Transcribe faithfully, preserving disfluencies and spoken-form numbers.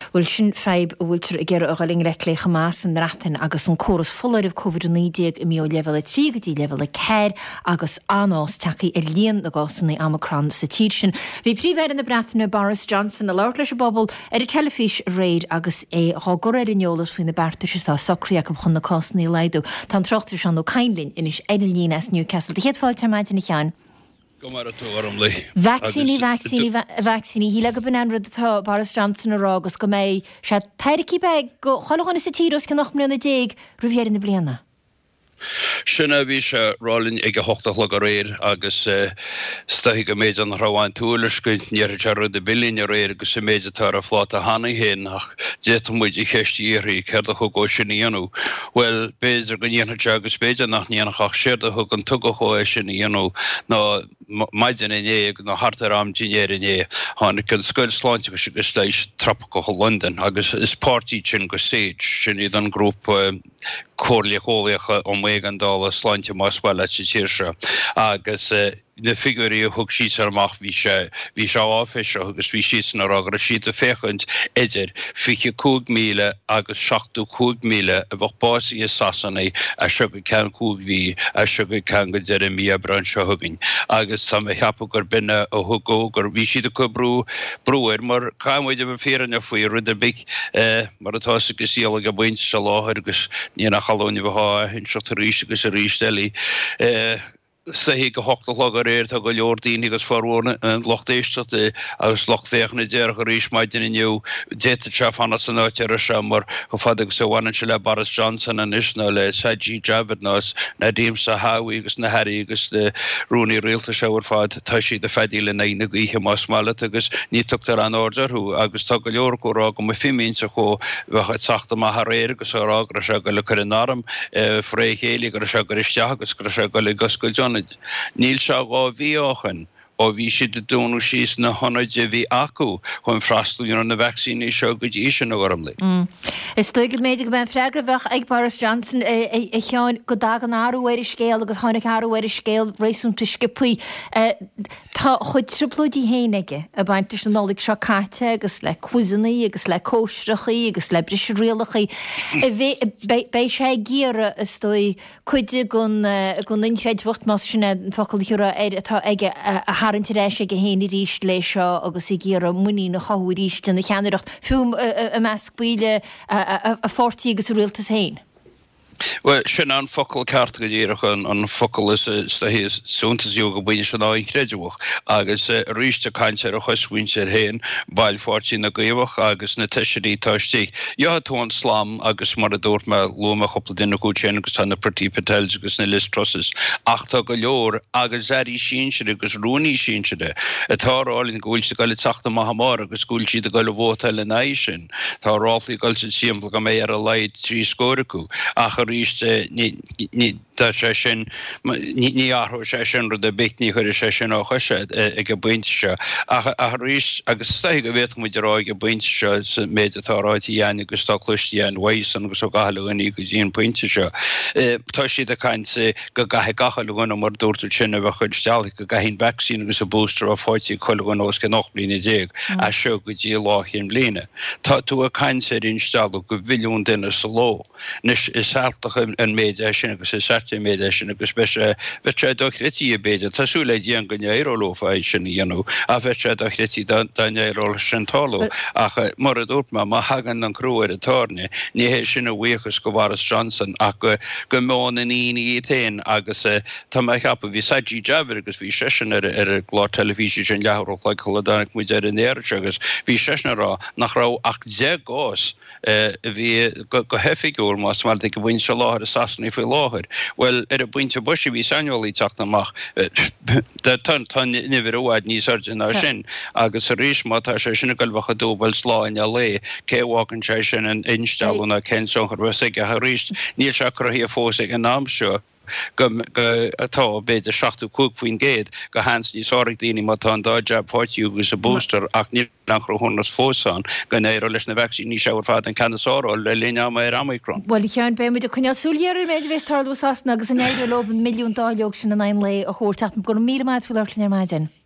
bhfuil sin feib bhfuiltar a ggéir a gáling reclé Hamas an ratain agus an choras fular of COVID nineteen i mí level a trí gotí level a ceir agus anás tachaí a líon na gásanna Omicron sa tír sin. Bhí príomhhéir in na breataine Boris Johnson a leir leis a bobbal ar a telefís réid agus é thógur ar inolalas faoin na beartas tá socríach chun na cásannaí leidú. Tá trochttar seán ó cainlinn inis éidir líon as Newcastle. De héadfáil te maidin na cheann. Vaccíní, vaccíní, vaccíní. Hí le go banan rud atá Boris Johnson ará agus go méid se teidircí be go choláinna sa tíros go nach mbliana déag roimhéir in na bliana. Sinna bhí se rálinn ag hochtach le go réir agus staigh go méid an ráháin túlaiscuint níor te rud a bilín a réir agus sa méid tar a flát a hana hén ach déta muid i cheistíí chuir a thugó sin dhéanú. Well, béidir go dhéanana te agus béidir nach níanach ach séir a thug an tugaá sin dhéanú ná maidin iné ag nó hartarám dinéir iné hána chun scoil sláinte agus leis trap go London agus is pártí sin go stage sin iad an grúp cóirlaí chólaíocha ó mégan dála sláinte más bhile tí tíirse agus na figurí a thug síos armach bhí sé bhí se áfeise agus bhí síos na agur a siad a féchant idir fiche cúg míle agus seachtú cúg míle a bhah básaí is sasanna a suga cean cúg bhí a suga cean go deir mí a bran se thugain agus sam a cheappa gur binne a thugó gur bhí siad a chu brú brúir mar caiimid a bh féran a faoi ruidir big mar atá agus íala go buinte se láthir agus níana chalónni bhá hin seachtar ríis agus a ríistelaí Sahí go hochtach le go réir tá go leordaín agus farhórna an lochtéiste agus lochféchna déir go ríis maidin inniu déta te fanna san átear se mar go fad agus bhhain se le Boris Johnson an isna le Sajid Javid nás na ddíim sa haí agus na heirí agus de rúnaí réalta seir fad tá si de fedí le naine go ihe más mála agus ní tutar an ordarú agus tá go leor gorá go ma fimín sa cho bhecha teachta maitha réir agus ágra se go le chu an arm fré chéala gur se gur isteach agus gur se go le goscail John Níl se gá bhíochan ó bhí siad a dúnú síos na honnaide bhí acu chun freastalú na vaccíní seo go dtí sin agam le. Is stoigad méid go ben freigra bheith ag Boris Johnson i cheann go dag an áúir scéal agus tháinig áúir scéal rééisúnta scipuí. Tá chuid triplódí héanaige a baintas an nólaigh seo caite agus le cuisannaí agus le cóisteachaí agus le bris rialachaí. Bei sé géara is stoi chuide gon inreid bhacht más sinna focail hiúra atá ige a Haran éis go héana ríist lei seo agus i ggéar a muí na chaú ríiste na cheanireacht fiúm a measc buile a fortíí agus rialtas héin. Well, sin an focail carta go dtíireach an focail is híos súntas dú go buine sin áin creidehach agus ríiste caiinte a chuisúinte ar héin bail fortí na gaomhach agus na teisií táistí. Iothe tú an slám agus mar a dúirt me luma chopla duine cúchéin agus tá na Priti Patel agus na Liz Truss ach tá go leor agus airí sínsere agus rúnaí sínsere atárálinn gúilte go le teachta mahamár agus gúiltí de go le bhóta le naisi sin. Tá ráflaí goilte siampla go mé ar a leid trí scóraú ach ríiste ní sé sin ní áthú sé sin rud a bitní chuir sé sin á chuise ag go buinte se. A rís agus sta go bhéit muidir rá go buinte se sa méid atáráid dhéana agus stálustí an Wason agus ó gahalúí go dtíon buinte se. Tá siad a caiint go gathe gachaúin mar dúirú sinna bheith chuid steala go gahín vaccín agus a booster á fáití choúin os go nach blina déag a seo go dtí láithíon blina. Tá tú a caiint sé instalú go bhiliún duine sa ló. Nis is an méid sin agus is sete méid sin agus be bheit dochretí a béidir Tásúla díon go neirólófa sin dhéanú a bheit dochretí danéiró sin talú ach mar a dúirtma má hagan an cruúir atáne ní hé sin a bhuichas go Boris Johnson ach go go mána íí tain agus tá mai cheappa bhí Sajid Javid agus bhí sesin ar ar glár televísi sin leharú le chodánig mu ar an éir agus bhí sena rá nach rá ach dé gás bhí go hefiúil más mar go bhain se láthir a sasanna fao láthir. Well, ar a buinte buisi bhí sanuolaí teach amach tan tan nihir óhaid níos urgin á sin agus a rís má tá sé sinna goilbhacha dúbal sláin a lé céhhacan sé sin an instalúna cén sonchar bheits ag a ríist níl se chuí a fósaigh an nám seo. go atá beidir seachtú cúg faoin géad go hans níos áraigh daoine má tá an dáideab fáitiú agus a booster ach níl nach chunnas fósán go éire leis na vaccín ní seabhar fad an canasáráil le líne ar Omicron. Well, i cheann be muidir chuneasúléir méid bhéis tarlú sasna agus an éidir lob an milliún dáileog sin an ein lé a chóirteach go mí maid fuil ar clínear maidin.